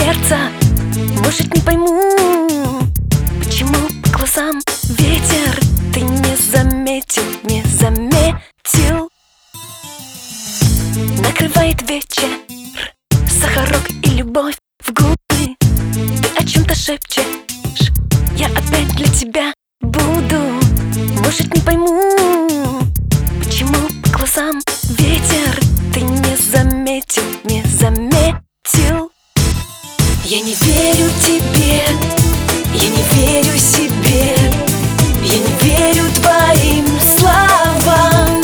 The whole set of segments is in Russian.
сердца. Может, не пойму, почему по глазам ветер ты не заметил, не заметил. Накрывает вечер, сахарок и любовь в губы. Ты о чем-то шепчешь, я опять для тебя буду. Может, не пойму, почему по глазам ветер ты не заметил, не заметил. Я не верю тебе, я не верю себе, я не верю твоим словам.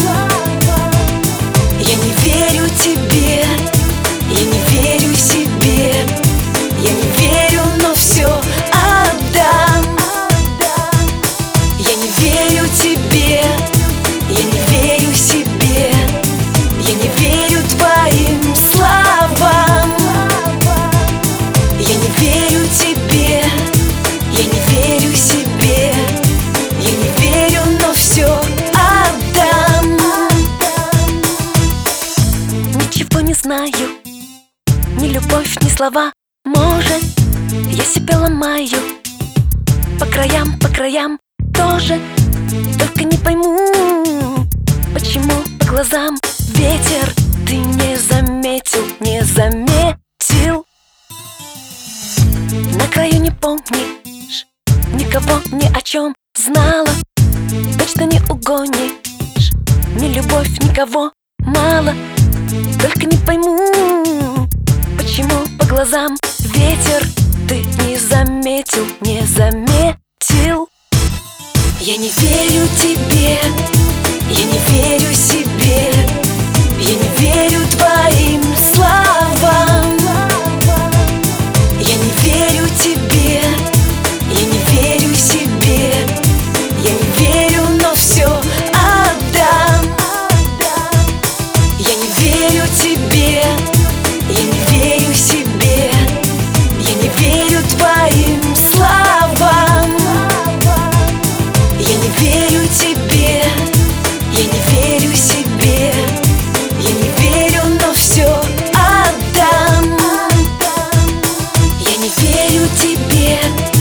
Я не верю тебе, я не верю себе, я не верю, но все отдам. Я не верю тебе, я не верю себе, я не верю твоим словам. Я не верю тебе, я не верю себе, я не верю, но все отдам. Ничего не знаю, ни любовь, ни слова. Может, я себя ломаю по краям тоже. Только не пойму, почему по глазам ветер ты не заметил, не заметил. На краю не помнишь, никого ни о чем знала. Точно не угонишь, ни любовь, никого мало. Только не пойму, почему по глазам ветер ты не заметил, не заметил. Я не верю тебе, я не верю себе, я не верю твоим словам. Я не верю тебе, я не верю себе, я не верю, но все отдам. Я не верю тебе, я не верю себе, я не верю твоим словам. Я не верю тебе, я не верю себе, я не верю, но все отдам. Я не верю тебе,